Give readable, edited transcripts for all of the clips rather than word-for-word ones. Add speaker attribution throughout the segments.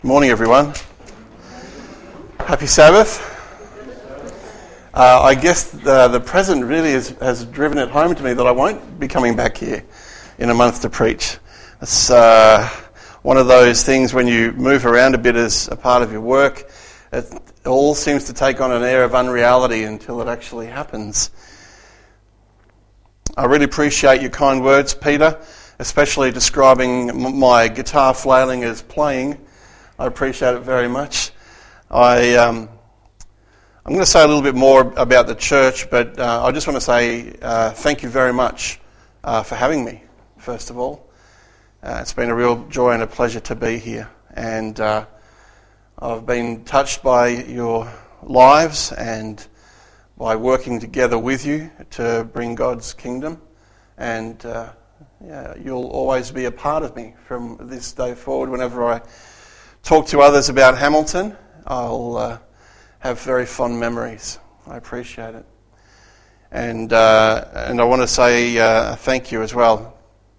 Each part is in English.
Speaker 1: Morning, everyone. Happy Sabbath. I guess the present really has driven it home to me that I won't be coming back here in a month to preach. It's one of those things when you move around a bit as a part of your work, it all seems to take on an air of unreality until it actually happens. I really appreciate your kind words, Peter, especially describing my guitar flailing as playing. I appreciate it very much. I'm going to say a little bit more about the church, but I just want to say thank you very much for having me, first of all. It's been a real joy and a pleasure to be here. And I've been touched by your lives and by working together with you to bring God's kingdom. And you'll always be a part of me from this day forward. Whenever I talk to others about Hamilton, I'll have very fond memories. I appreciate it. And I want to say thank you as well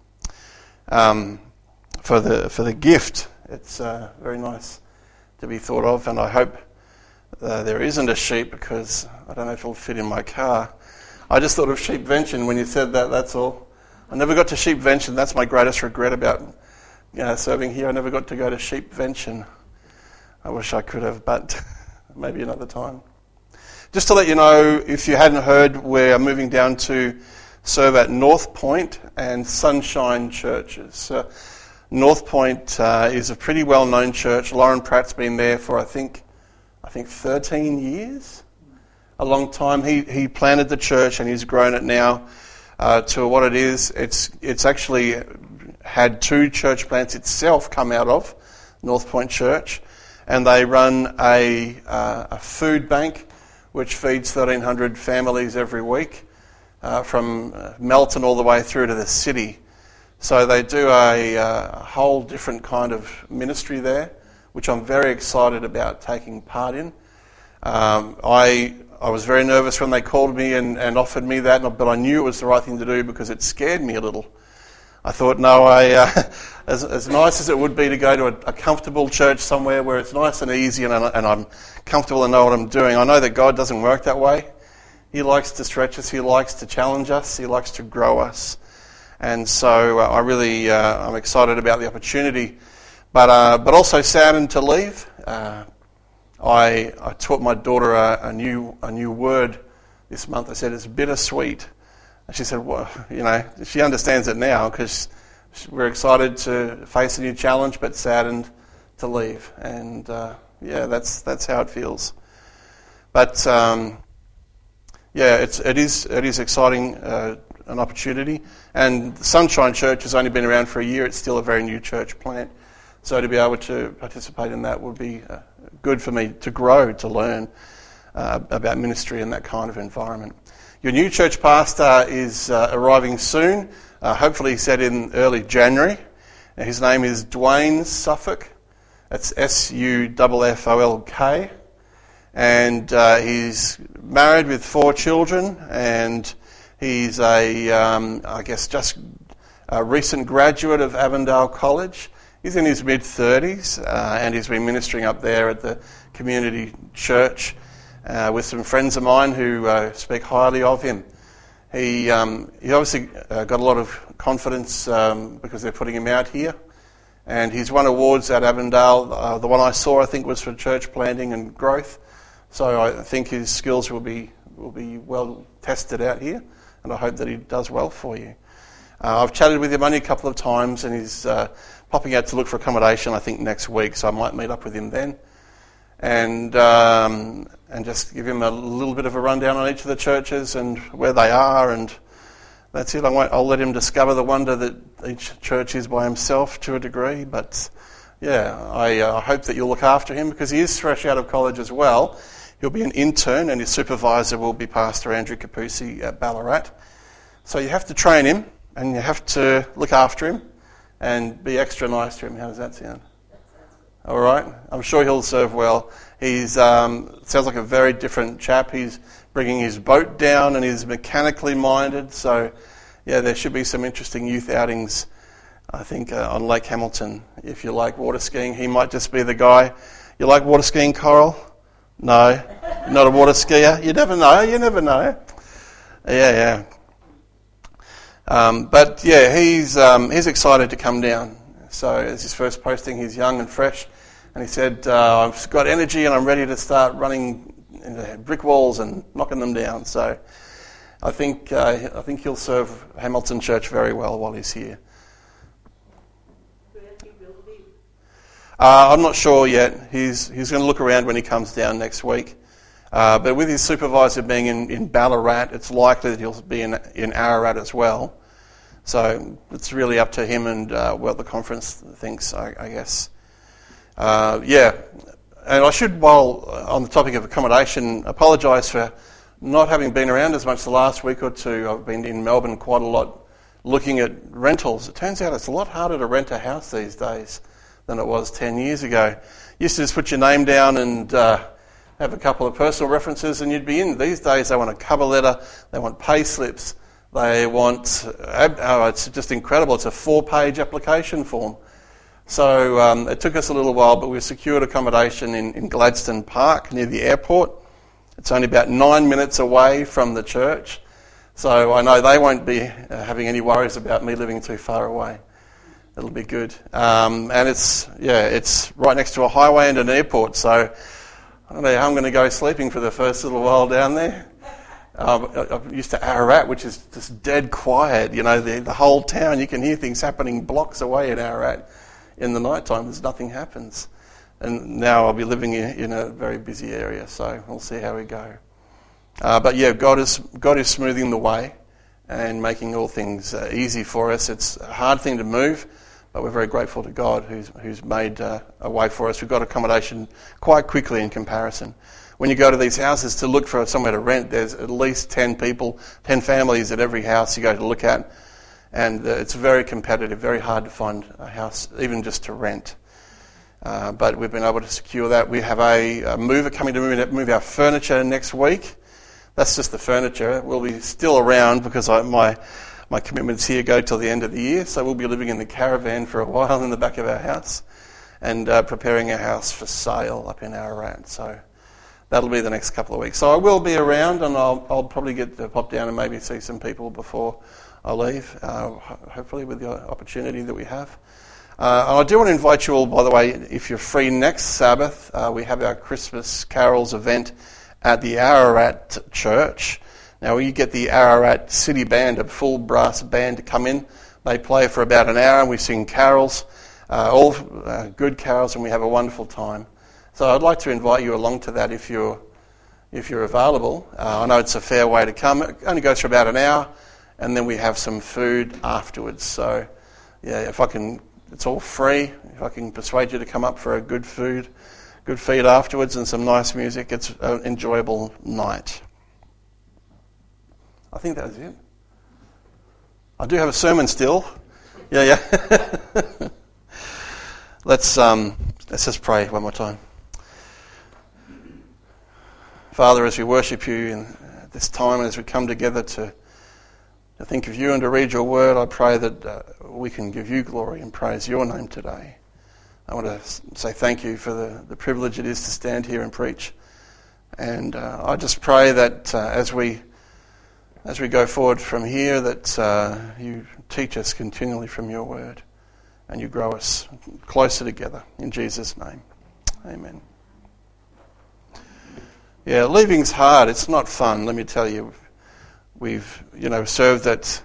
Speaker 1: for the gift. It's very nice to be thought of, and I hope there isn't a sheep, because I don't know if it'll fit in my car. I just thought of Sheepvention when you said that, that's all. I never got to Sheepvention. That's my greatest regret about serving here. I never got to go to Sheepvention. I wish I could have, but maybe another time. Just to let you know, if you hadn't heard, we're moving down to serve at North Point and Sunshine churches. North Point is a pretty well-known church. Lauren Pratt's been there for, I think 13 years, a long time. He planted the church and he's grown it now to what it is. It's actually had two church plants itself come out of North Point Church, and they run a food bank which feeds 1,300 families every week from Melton all the way through to the city. So they do a whole different kind of ministry there, which I'm very excited about taking part in. I was very nervous when they called me and offered me that, but I knew it was the right thing to do because it scared me a little. I thought, no, as nice as it would be to go to a comfortable church somewhere where it's nice and easy and I'm comfortable and know what I'm doing, I know that God doesn't work that way. He likes to stretch us. He likes to challenge us. He likes to grow us. And so I'm excited about the opportunity, but also saddened to leave. I taught my daughter a new word this month. I said it's bittersweet. And she said, well, she understands it now because we're excited to face a new challenge, but saddened to leave. And that's how it feels. But it is exciting, an opportunity. And Sunshine Church has only been around for a year. It's still a very new church plant. So to be able to participate in that would be good for me to grow, to learn about ministry in that kind of environment. Your new church pastor is arriving soon, hopefully set in early January. His name is Dwayne Suffolk. That's Sufffolk. And he's married with 4 children, and he's a recent graduate of Avondale College. He's in his mid-30s, and he's been ministering up there at the community church with some friends of mine who speak highly of him. He obviously got a lot of confidence because they're putting him out here, and he's won awards at Avondale. The one I saw, I think, was for church planting and growth. So I think his skills will be well tested out here, and I hope that he does well for you. I've chatted with him only a couple of times, and he's popping out to look for accommodation, I think, next week, so I might meet up with him then. And just give him a little bit of a rundown on each of the churches and where they are, and that's it. I'll let him discover the wonder that each church is by himself to a degree, but I hope that you'll look after him because he is fresh out of college as well. He'll be an intern, and his supervisor will be Pastor Andrew Capuzzi at Ballarat. So you have to train him, and you have to look after him and be extra nice to him. How does that sound? All right. I'm sure he'll serve well. He's sounds like a very different chap. He's bringing his boat down and he's mechanically minded. So, there should be some interesting youth outings I think on Lake Hamilton. If you like water skiing, he might just be the guy. You like water skiing, Coral? No, not a water skier. You never know. Yeah. But yeah, he's excited to come down. So it's his first posting. He's young and fresh, and he said, "I've got energy and I'm ready to start running into brick walls and knocking them down." So I think he'll serve Hamilton Church very well while he's here. I'm not sure yet. He's going to look around when he comes down next week. But with his supervisor being in Ballarat, it's likely that he'll be in Ararat as well. So it's really up to him and what the conference thinks, I guess. Yeah. And I should, while on the topic of accommodation, apologise for not having been around as much the last week or two. I've been in Melbourne quite a lot looking at rentals. It turns out it's a lot harder to rent a house these days than it was 10 years ago. You used to just put your name down and have a couple of personal references and you'd be in. These days they want a cover letter, they want pay slips, they want, it's just incredible, it's a 4-page application form. So it took us a little while, but we secured accommodation in Gladstone Park near the airport. It's only about 9 minutes away from the church. So I know they won't be having any worries about me living too far away. It'll be good. And it's right next to a highway and an airport, so I don't know how I'm going to go sleeping for the first little while down there. I'm used to Ararat, which is just dead quiet. You know, the whole town, you can hear things happening blocks away in Ararat. In the night time, nothing happens. And now I'll be living in a very busy area, so we'll see how we go. But yeah, God is smoothing the way and making all things easy for us. It's a hard thing to move, but we're very grateful to God who's made a way for us. We've got accommodation quite quickly in comparison. When you go to these houses to look for somewhere to rent, there's at least 10 families at every house you go to look at. And it's very competitive, very hard to find a house, even just to rent. But we've been able to secure that. We have a mover coming to move our furniture next week. That's just the furniture. We'll be still around because my commitments here go till the end of the year. So we'll be living in the caravan for a while in the back of our house and preparing our house for sale up in Ararat. So that'll be the next couple of weeks. So I will be around and I'll probably get to pop down and maybe see some people before I leave, hopefully with the opportunity that we have. And I do want to invite you all, by the way, if you're free next Sabbath, we have our Christmas carols event at the Ararat Church. Now we get the Ararat City Band, a full brass band to come in. They play for about an hour and we sing carols, all good carols, and we have a wonderful time. So I'd like to invite you along to that if you're available. I know it's a fair way to come. It only goes for about an hour. And then we have some food afterwards. So, yeah, it's all free. If I can persuade you to come up for a good feed afterwards and some nice music, it's an enjoyable night. I think that was it. I do have a sermon still. Yeah. Let's just pray one more time. Father, as we worship you in this time, as we come together to think of you and to read your word, I pray that we can give you glory and praise your name today. I want to say thank you for the privilege it is to stand here and preach. And I just pray that as we go forward from here, that you teach us continually from your word and you grow us closer together. In Jesus' name, amen. Yeah, leaving's hard. It's not fun, let me tell you. We've, served at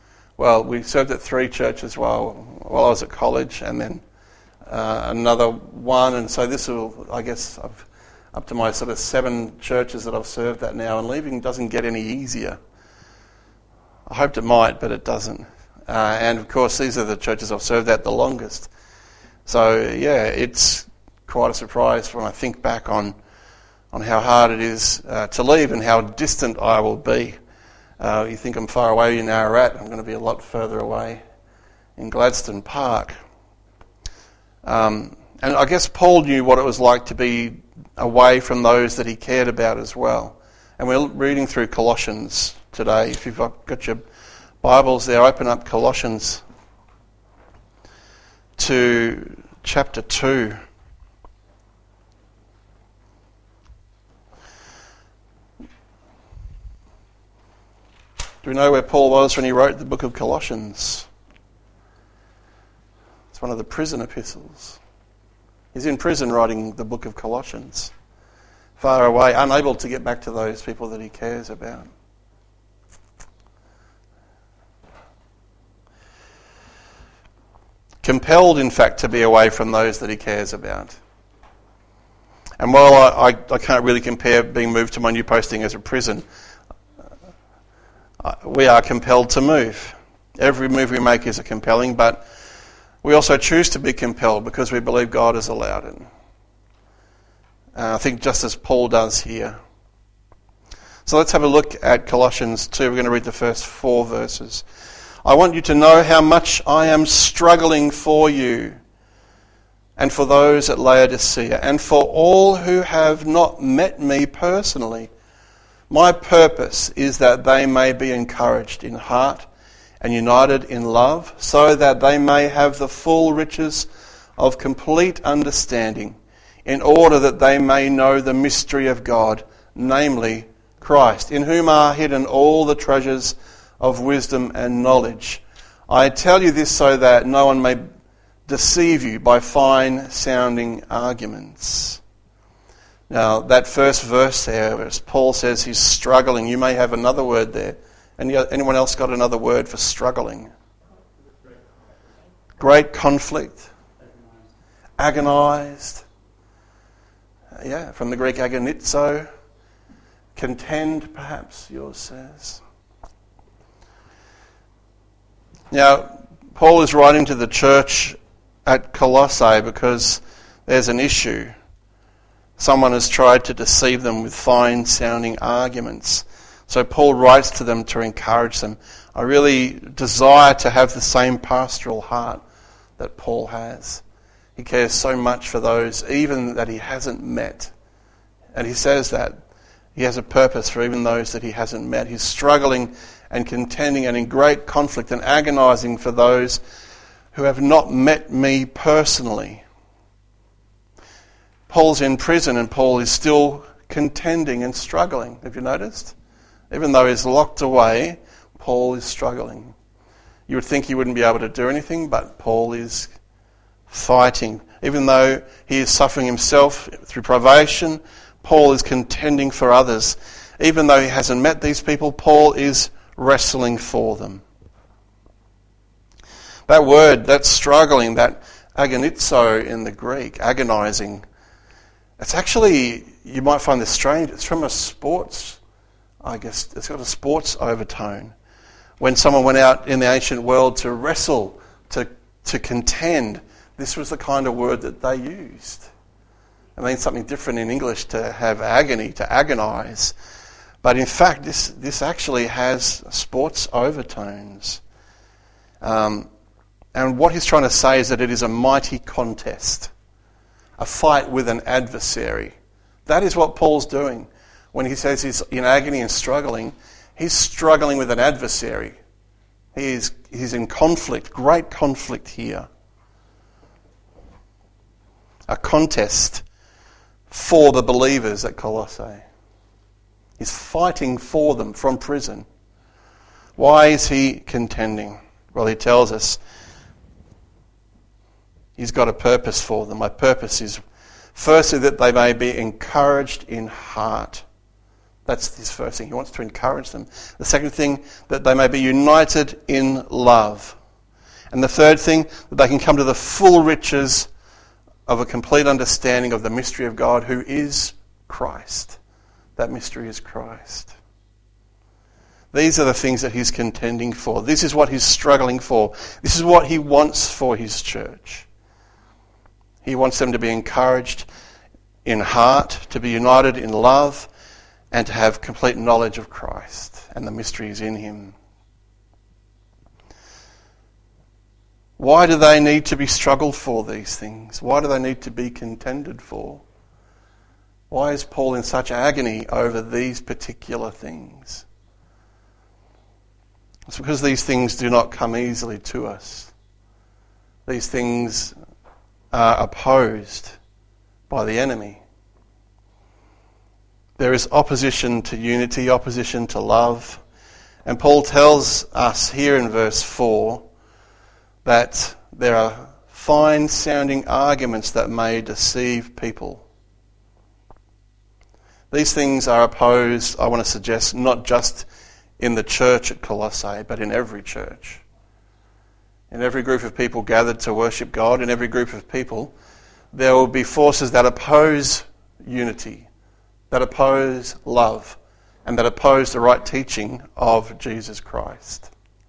Speaker 1: 3 churches while I was at college, and then another one, and so this will, I guess, I've up to my sort of 7 churches that I've served at now, and leaving doesn't get any easier. I hoped it might, but it doesn't. And of course, these are the churches I've served at the longest. So yeah, it's quite a surprise when I think back on how hard it is to leave and how distant I will be. You think I'm far away in Ararat, I'm going to be a lot further away in Gladstone Park. And I guess Paul knew what it was like to be away from those that he cared about as well. And we're reading through Colossians today. If you've got your Bibles there, open up Colossians to chapter 2. Do we know where Paul was when he wrote the book of Colossians? It's one of the prison epistles. He's in prison writing the book of Colossians. Far away, unable to get back to those people that he cares about. Compelled, in fact, to be away from those that he cares about. And while I can't really compare being moved to my new posting as a prison, we are compelled to move. Every move we make is compelling, but we also choose to be compelled because we believe God has allowed it. I think just as Paul does here. So let's have a look at Colossians 2. We're going to read the first 4 verses. I want you to know how much I am struggling for you and for those at Laodicea and for all who have not met me personally. My purpose is that they may be encouraged in heart and united in love, so that they may have the full riches of complete understanding, in order that they may know the mystery of God, namely Christ, in whom are hidden all the treasures of wisdom and knowledge. I tell you this so that no one may deceive you by fine-sounding arguments. Now, that first verse there, as Paul says he's struggling, you may have another word there. Anyone else got another word for struggling? Great conflict. Agonized. Yeah, from the Greek agonizo. Contend, perhaps, yours says. Now, Paul is writing to the church at Colossae because there's an issue. Someone has tried to deceive them with fine-sounding arguments. So Paul writes to them to encourage them. I really desire to have the same pastoral heart that Paul has. He cares so much for those, even that he hasn't met. And he says that he has a purpose for even those that he hasn't met. He's struggling and contending and in great conflict and agonizing for those who have not met me personally. Paul's in prison and Paul is still contending and struggling. Have you noticed? Even though he's locked away, Paul is struggling. You would think he wouldn't be able to do anything, but Paul is fighting. Even though he is suffering himself through privation, Paul is contending for others. Even though he hasn't met these people, Paul is wrestling for them. That word, that struggling, that agonizo in the Greek, agonizing, it's actually, you might find this strange, it's from a sports, I guess, it's got a sports overtone. When someone went out in the ancient world to wrestle, to contend, this was the kind of word that they used. It means something different in English to have agony, to agonize. But in fact, this actually has sports overtones. And what he's trying to say is that it is a mighty contest. A fight with an adversary. That is what Paul's doing. When he says he's in agony and struggling, he's struggling with an adversary. He's in conflict, great conflict here. A contest for the believers at Colossae. He's fighting for them from prison. Why is he contending? Well, he tells us he's got a purpose for them. My purpose is, firstly, that they may be encouraged in heart. That's his first thing. He wants to encourage them. The second thing, that they may be united in love. And the third thing, that they can come to the full riches of a complete understanding of the mystery of God, who is Christ. That mystery is Christ. These are the things that he's contending for. This is what he's struggling for. This is what he wants for his church. He wants them to be encouraged in heart, to be united in love, and to have complete knowledge of Christ and the mysteries in him. Why do they need to be struggled for these things? Why do they need to be contended for? Why is Paul in such agony over these particular things? It's because these things do not come easily to us. These things are opposed by the enemy. There is opposition to unity, opposition to love. And Paul tells us here in verse 4 that there are fine-sounding arguments that may deceive people. These things are opposed, I want to suggest, not just in the church at Colossae, but in every church. In every group of people gathered to worship God, in every group of people, there will be forces that oppose unity, that oppose love, and that oppose the right teaching of Jesus Christ.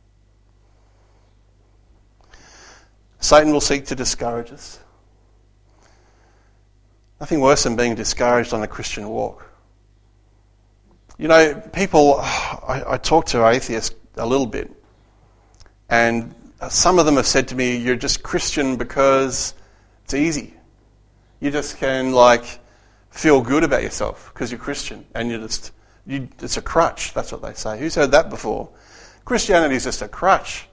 Speaker 1: Satan will seek to discourage us. Nothing worse than being discouraged on a Christian walk. You know, people, I talk to atheists a little bit, and some of them have said to me, you're just Christian because it's easy. You just can, feel good about yourself because you're Christian, and it's a crutch, that's what they say. Who's heard that before? Christianity is just a crutch.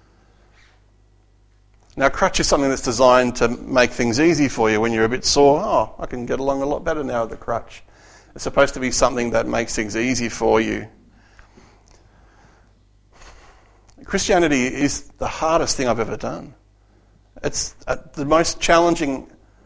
Speaker 1: Now, a crutch is something that's designed to make things easy for you when you're a bit sore. Oh, I can get along a lot better now with the crutch. It's supposed to be something that makes things easy for you. Christianity is the hardest thing I've ever done. It's the most challenging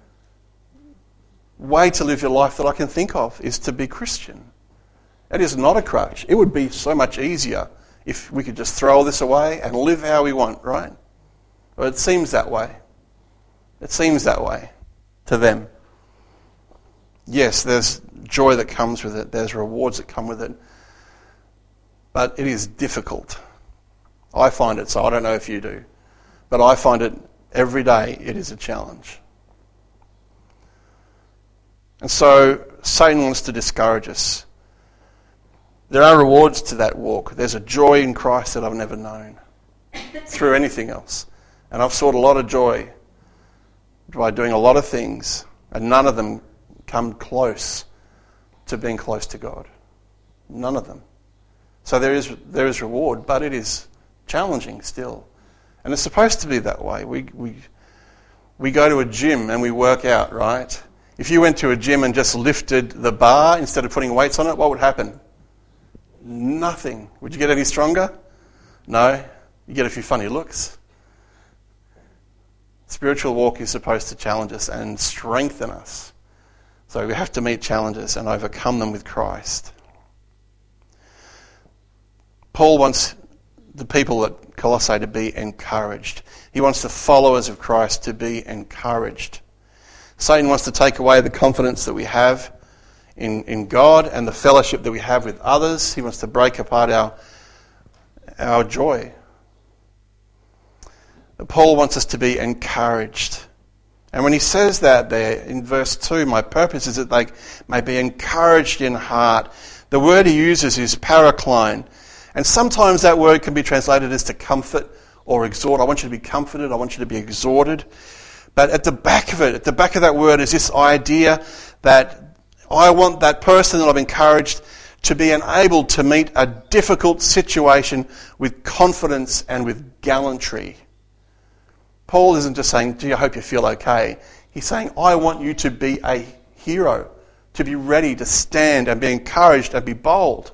Speaker 1: way to live your life that I can think of is to be Christian. It is not a crutch. It would be so much easier if we could just throw all this away and live how we want, right? Well, it seems that way. It seems that way to them. Yes, there's joy that comes with it. There's rewards that come with it. But it is difficult. I find it so. I don't know if you do. But I find it every day it is a challenge. And so Satan wants to discourage us. There are rewards to that walk. There's a joy in Christ that I've never known through anything else. And I've sought a lot of joy by doing a lot of things, and none of them come close to being close to God. None of them. So there is reward, but it is challenging still. And it's supposed to be that way. We go to a gym and we work out, right? If you went to a gym and just lifted the bar instead of putting weights on it, what would happen? Nothing. Would you get any stronger? No. You get a few funny looks. Spiritual walk is supposed to challenge us and strengthen us. So we have to meet challenges and overcome them with Christ. Paul wants the people at Colossae to be encouraged. He wants the followers of Christ to be encouraged. Satan wants to take away the confidence that we have in God and the fellowship that we have with others. He wants to break apart our joy. But Paul wants us to be encouraged. And when he says that there in verse 2, my purpose is that they may be encouraged in heart. The word he uses is paraklein. And sometimes that word can be translated as to comfort or exhort. I want you to be comforted. I want you to be exhorted. But at the back of that word is this idea that I want that person that I've encouraged to be enabled to meet a difficult situation with confidence and with gallantry. Paul isn't just saying, gee, I hope you feel okay. He's saying, I want you to be a hero, to be ready to stand and be encouraged and be bold.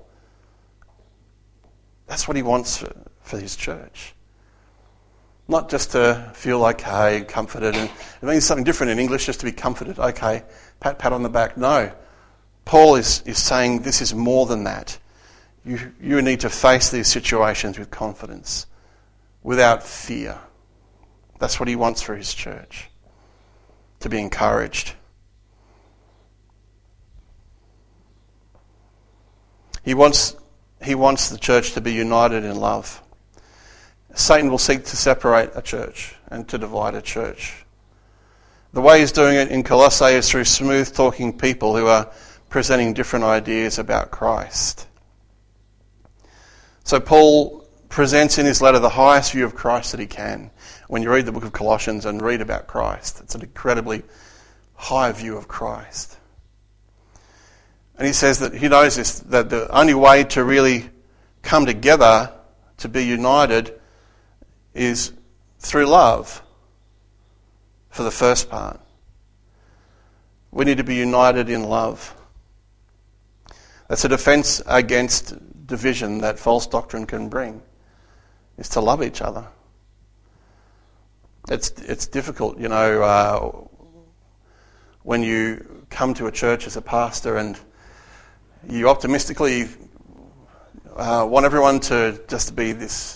Speaker 1: That's what he wants for his church. Not just to feel okay, comforted. And it means something different in English, just to be comforted. Okay, pat on the back. No. Paul is saying this is more than that. You need to face these situations with confidence, without fear. That's what he wants for his church, to be encouraged. He wants the church to be united in love. Satan will seek to separate a church and to divide a church. The way he's doing it in Colossae is through smooth-talking people who are presenting different ideas about Christ. So Paul presents in his letter the highest view of Christ that he can. When you read the book of Colossians and read about Christ, it's an incredibly high view of Christ. And he says that he knows this, that the only way to really come together, to be united, is through love. for the first part. We need to be united in love. That's a defense against division that false doctrine can bring, is to love each other. It's difficult, when you come to a church as a pastor and you optimistically want everyone to just be this,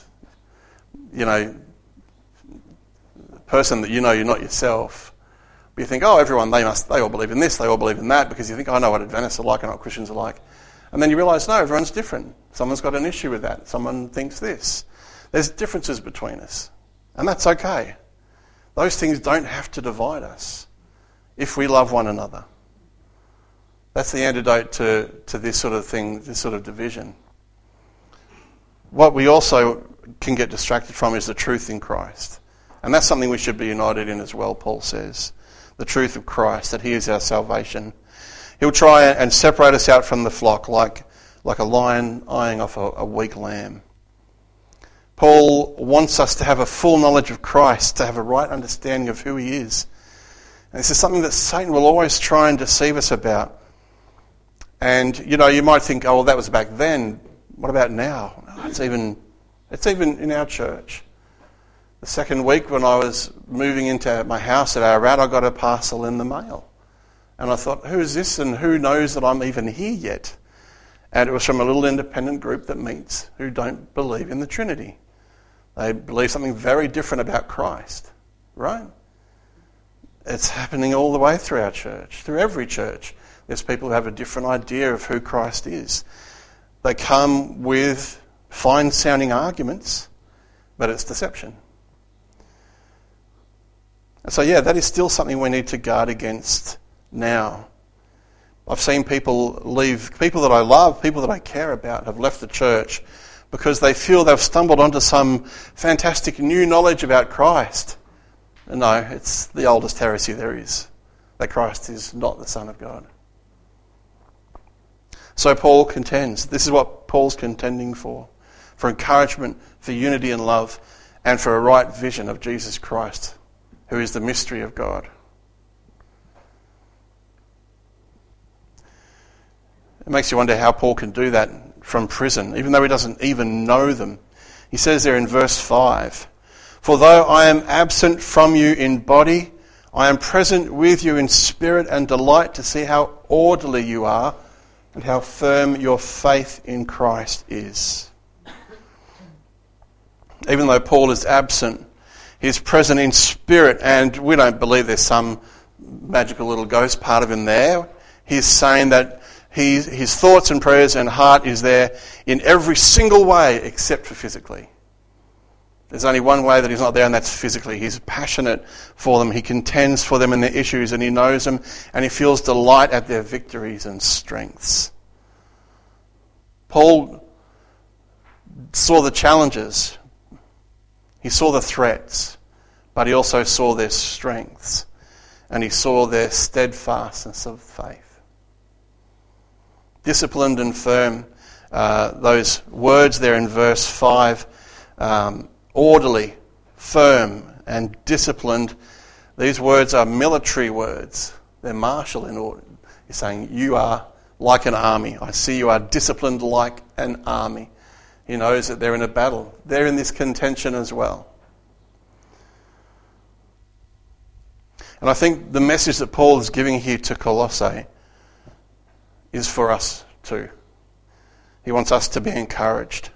Speaker 1: person that you're not yourself. But you think, everyone, they all believe in this, they all believe in that, because you think, I know what Adventists are like, I know what Christians are like. And then you realise, no, everyone's different. Someone's got an issue with that. Someone thinks this. There's differences between us. And that's okay. Those things don't have to divide us if we love one another. That's the antidote to this sort of thing, this sort of division. What we also can get distracted from is the truth in Christ. And that's something we should be united in as well, Paul says. The truth of Christ, that he is our salvation. He'll try and separate us out from the flock like a lion eyeing off a weak lamb. Paul wants us to have a full knowledge of Christ, to have a right understanding of who he is. And this is something that Satan will always try and deceive us about. And, you might think, that was back then. What about now? It's even in our church. The second week when I was moving into my house at Ararat, I got a parcel in the mail. And I thought, who is this and who knows that I'm even here yet? And it was from a little independent group that meets who don't believe in the Trinity. They believe something very different about Christ, right? It's happening all the way through our church, through every church. There's people who have a different idea of who Christ is. They come with fine-sounding arguments, but it's deception. And so, that is still something we need to guard against now. I've seen people leave, people that I love, people that I care about, have left the church because they feel they've stumbled onto some fantastic new knowledge about Christ. And no, it's the oldest heresy there is, that Christ is not the Son of God. So Paul contends. This is what Paul's contending for encouragement, for unity and love, and for a right vision of Jesus Christ, who is the mystery of God. It makes you wonder how Paul can do that from prison, even though he doesn't even know them. He says there in verse 5, "For though I am absent from you in body, I am present with you in spirit and delight to see how orderly you are and how firm your faith in Christ is." Even though Paul is absent, he's present in spirit, and we don't believe there's some magical little ghost part of him there. He's saying that his thoughts and prayers and heart is there in every single way except for physically. There's only one way that he's not there, and that's physically. He's passionate for them. He contends for them and their issues, and he knows them, and he feels delight at their victories and strengths. Paul saw the challenges. He saw the threats, but he also saw their strengths, and he saw their steadfastness of faith. Disciplined and firm, those words there in verse 5, orderly, firm, and disciplined. These words are military words. They're martial in order. He's saying, you are like an army. I see you are disciplined like an army. He knows that they're in a battle. They're in this contention as well. And I think the message that Paul is giving here to Colossae is for us too. He wants us to be encouraged.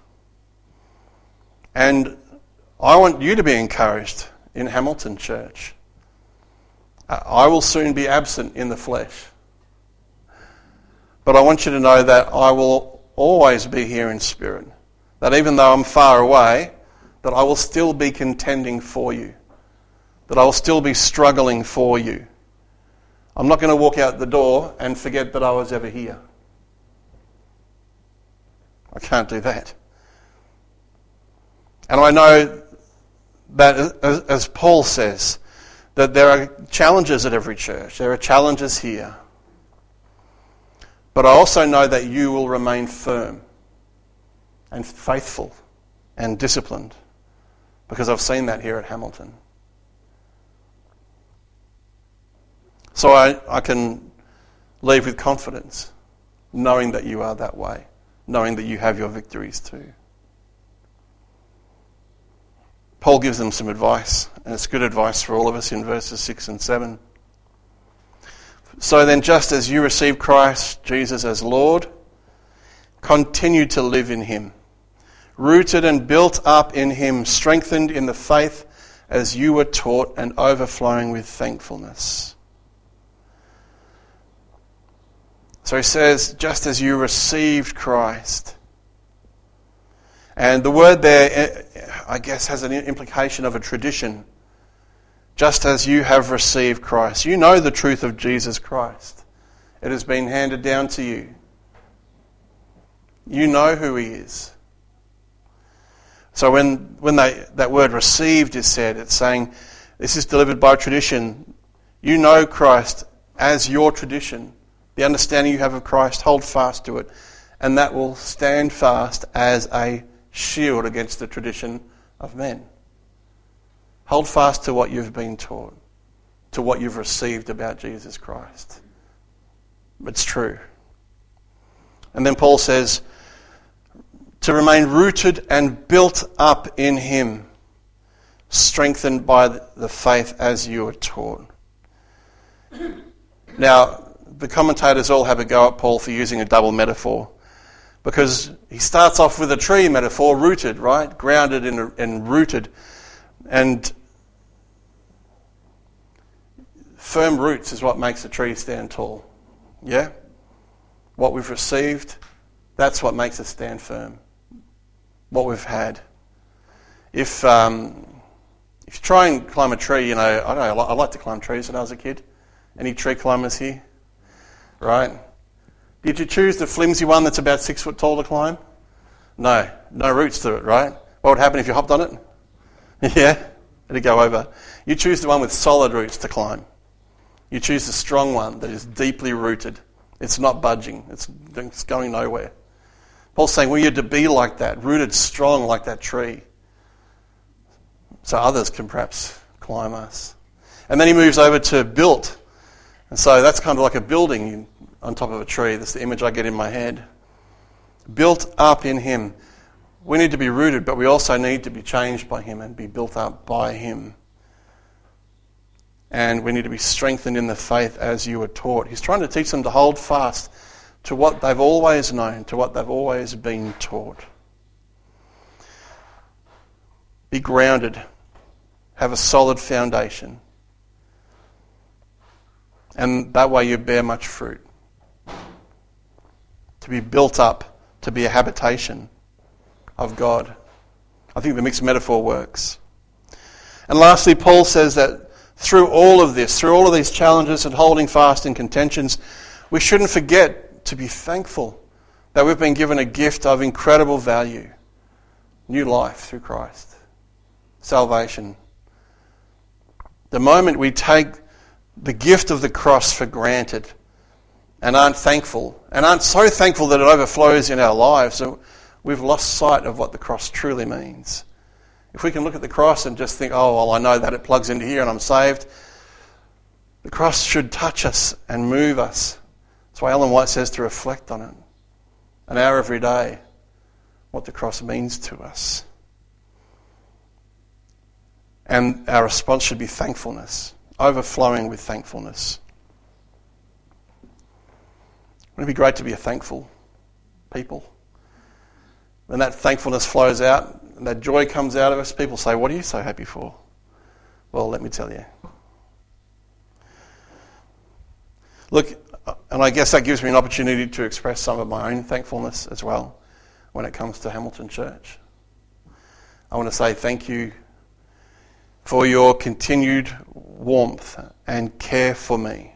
Speaker 1: And I want you to be encouraged in Hamilton Church. I will soon be absent in the flesh. But I want you to know that I will always be here in spirit. That even though I'm far away, that I will still be contending for you. That I will still be struggling for you. I'm not going to walk out the door and forget that I was ever here. I can't do that. And I know that, as Paul says, that there are challenges at every church. There are challenges here. But I also know that you will remain firm and faithful and disciplined, because I've seen that here at Hamilton. So I can leave with confidence, knowing that you are that way, knowing that you have your victories too. Paul gives them some advice, and it's good advice for all of us in verses 6 and 7. So then, just as you received Christ Jesus as Lord, continue to live in him, rooted and built up in him, strengthened in the faith as you were taught, and overflowing with thankfulness. So he says, just as you received Christ. And the word there, I guess, has an implication of a tradition. Just as you have received Christ. You know the truth of Jesus Christ. It has been handed down to you. You know who he is. So when that word received is said, it's saying this is delivered by tradition. You know Christ as your tradition. The understanding you have of Christ, hold fast to it. And that will stand fast as a shield against the tradition of men. Hold fast to what you've been taught, to what you've received about Jesus Christ. It's true. And then Paul says, to remain rooted and built up in him, strengthened by the faith as you are taught. Now, the commentators all have a go at Paul for using a double metaphor, because he starts off with a tree metaphor, rooted, right? Grounded and rooted. And firm roots is what makes a tree stand tall. Yeah? What we've received, that's what makes us stand firm. What we've had. If you try and climb a tree, I don't know, I like to climb trees when I was a kid. Any tree climbers here? Right? Did you choose the flimsy one that's about 6 foot tall to climb? No roots to it, right? What would happen if you hopped on it? Yeah, it'd go over. You choose the one with solid roots to climb. You choose the strong one that is deeply rooted. It's not budging. It's going nowhere. Paul's saying we need to be like that, rooted strong like that tree, so others can perhaps climb us. And then he moves over to built. And so that's kind of like a building on top of a tree. That's the image I get in my head. Built up in him. We need to be rooted, but we also need to be changed by him and be built up by him. And we need to be strengthened in the faith as you were taught. He's trying to teach them to hold fast to what they've always known, to what they've always been taught. Be grounded. Have a solid foundation. And that way you bear much fruit. To be built up, to be a habitation of God. I think the mixed metaphor works. And lastly, Paul says that through all of this, through all of these challenges and holding fast in contentions, we shouldn't forget to be thankful that we've been given a gift of incredible value. New life through Christ. Salvation. The moment we take the gift of the cross for granted and aren't thankful, and aren't so thankful that it overflows in our lives, so we've lost sight of what the cross truly means. If we can look at the cross and just think, oh, well, I know that it plugs into here and I'm saved, the cross should touch us and move us. That's why Ellen White says to reflect on it. An hour every day, what the cross means to us. And our response should be thankfulness, overflowing with thankfulness. Wouldn't it be great to be a thankful people? When that thankfulness flows out and that joy comes out of us, people say, what are you so happy for? Well, let me tell you. Look, and I guess that gives me an opportunity to express some of my own thankfulness as well when it comes to Hamilton Church. I want to say thank you for your continued warmth and care for me.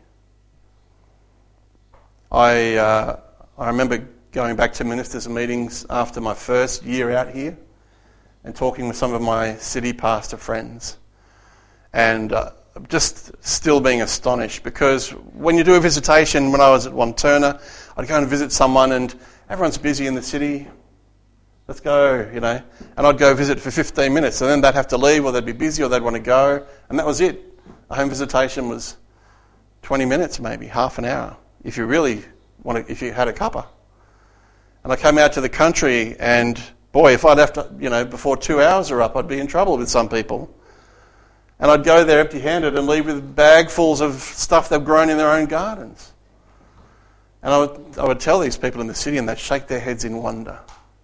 Speaker 1: I remember going back to ministers' meetings after my first year out here and talking with some of my city pastor friends, and just still being astonished, because when you do a visitation, when I was at Wantirna, I'd go and visit someone and everyone's busy in the city. Let's go, and I'd go visit for 15 minutes and then they'd have to leave, or they'd be busy, or they'd want to go, and that was it. A home visitation was 20 minutes maybe, half an hour, if you really if you had a cuppa. And I came out to the country, and boy, if I'd have to, before 2 hours are up, I'd be in trouble with some people. And I'd go there empty-handed and leave with bagfuls of stuff they've grown in their own gardens. And I would tell these people in the city, and they'd shake their heads in wonder.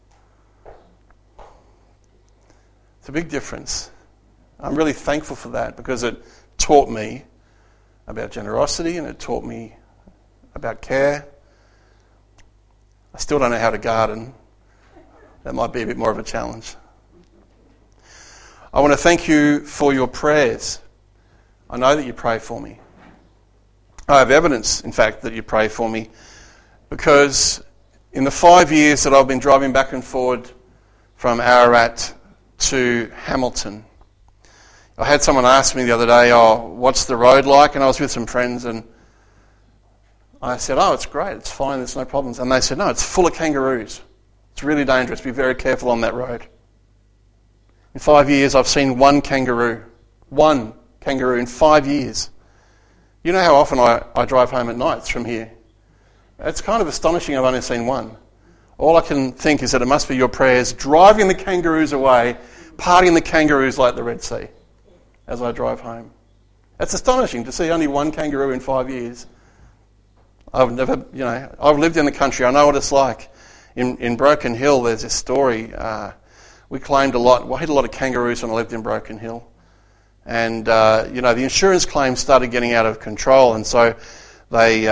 Speaker 1: It's a big difference. I'm really thankful for that, because it taught me about generosity, and it taught me about care. I still don't know how to garden. That might be a bit more of a challenge. I want to thank you for your prayers. I know that you pray for me. I have evidence, in fact, that you pray for me, because in the 5 years that I've been driving back and forward from Ararat to Hamilton, I had someone ask me the other day, what's the road like? And I was with some friends, and I said, it's great, it's fine, there's no problems. And they said, no, it's full of kangaroos. It's really dangerous, be very careful on that road. In 5 years, I've seen one kangaroo in 5 years. You know how often I drive home at nights from here? It's kind of astonishing I've only seen one. All I can think is that it must be your prayers driving the kangaroos away, parting the kangaroos like the Red Sea as I drive home. It's astonishing to see only one kangaroo in 5 years. I've lived in the country. I know what it's like. In Broken Hill, there's this story. We hit a lot of kangaroos when I lived in Broken Hill. And, the insurance claims started getting out of control. And so they,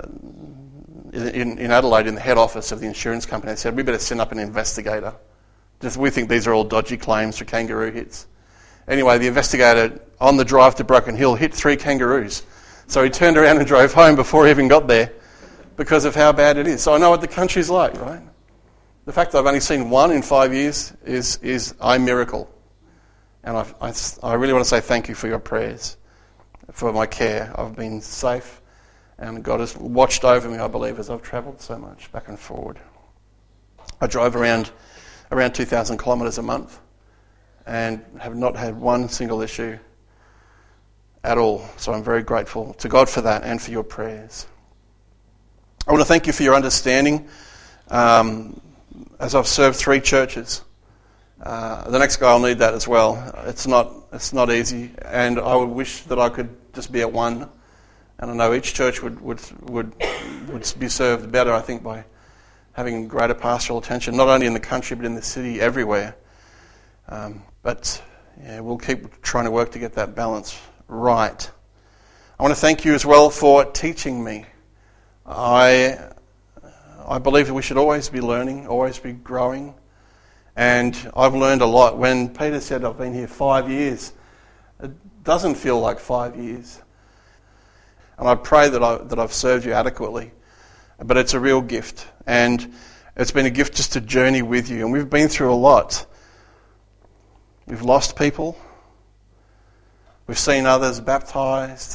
Speaker 1: in Adelaide, in the head office of the insurance company, they said, we better send up an investigator. We think these are all dodgy claims for kangaroo hits. Anyway, the investigator, on the drive to Broken Hill, hit 3 kangaroos. So he turned around and drove home before he even got there because of how bad it is. So I know what the country's like, right? The fact that I've only seen one in 5 years is a miracle. And I really want to say thank you for your prayers, for my care. I've been safe, and God has watched over me, I believe, as I've travelled so much back and forward. I drove around 2,000 kilometres a month and have not had one single issue at all. So I'm very grateful to God for that and for your prayers. I want to thank you for your understanding. As I've served 3 churches, the next guy will need that as well. It's not easy, and I would wish that I could just be at one. And I know each church would be served better, I think, by having greater pastoral attention, not only in the country but in the city, everywhere. But we'll keep trying to work to get that balance right. I want to thank you as well for teaching me. I believe that we should always be learning, always be growing. And I've learned a lot. When Peter said I've been here 5 years, it doesn't feel like 5 years. And I pray that I've served you adequately. But it's a real gift. And it's been a gift just to journey with you. And we've been through a lot. We've lost people. We've seen others baptised.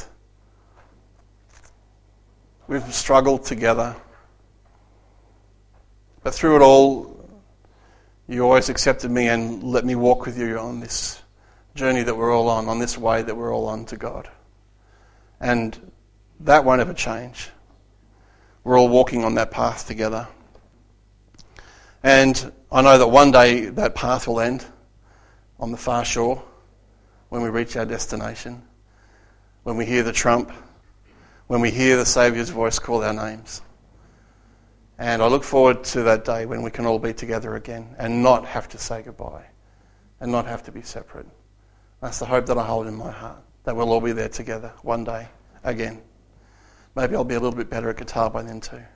Speaker 1: We've struggled together. But through it all, you always accepted me and let me walk with you on this journey that we're all on this way that we're all on to God. And that won't ever change. We're all walking on that path together. And I know that one day that path will end on the far shore when we reach our destination, when we hear the trump, when we hear the Saviour's voice call our names. And I look forward to that day when we can all be together again and not have to say goodbye and not have to be separate. That's the hope that I hold in my heart, that we'll all be there together one day again. Maybe I'll be a little bit better at guitar by then too.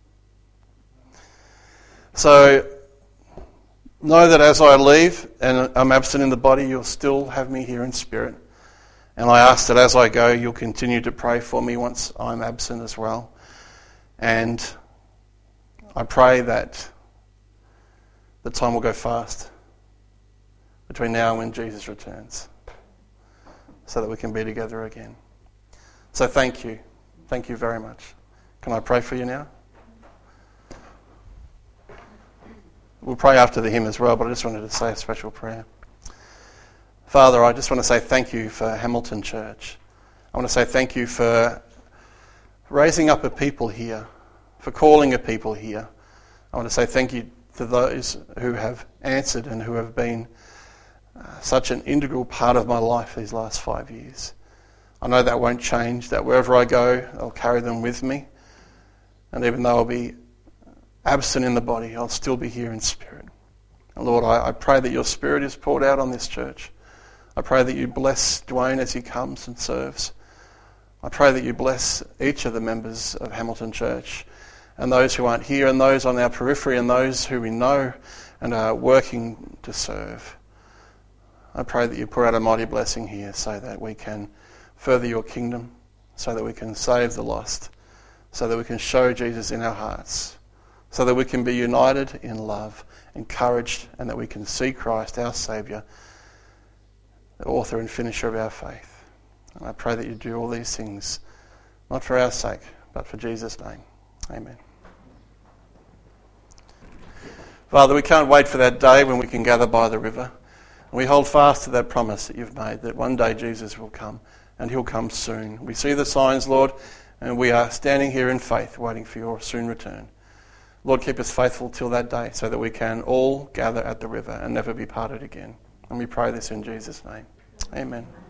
Speaker 1: So know that as I leave and I'm absent in the body, you'll still have me here in spirit. And I ask that as I go, you'll continue to pray for me once I'm absent as well. And I pray that the time will go fast between now and when Jesus returns so that we can be together again. So thank you. Thank you very much. Can I pray for you now? We'll pray after the hymn as well, but I just wanted to say a special prayer. Father, I just want to say thank you for Hamilton Church. I want to say thank you for for raising up a people here, for calling a people here. I want to say thank you to those who have answered and who have been such an integral part of my life these last 5 years. I know that won't change, that wherever I go, I'll carry them with me. And even though I'll be absent in the body, I'll still be here in spirit. And Lord, I pray that your Spirit is poured out on this church. I pray that you bless Dwayne as he comes and serves. I pray that you bless each of the members of Hamilton Church and those who aren't here and those on our periphery and those who we know and are working to serve. I pray that you pour out a mighty blessing here so that we can further your kingdom, so that we can save the lost, so that we can show Jesus in our hearts, so that we can be united in love, encouraged, and that we can see Christ, our Saviour, the author and finisher of our faith. And I pray that you do all these things, not for our sake, but for Jesus' name. Amen. Father, we can't wait for that day when we can gather by the river. And we hold fast to that promise that you've made, that one day Jesus will come, and he'll come soon. We see the signs, Lord, and we are standing here in faith, waiting for your soon return. Lord, keep us faithful till that day so that we can all gather at the river and never be parted again. And we pray this in Jesus' name. Amen.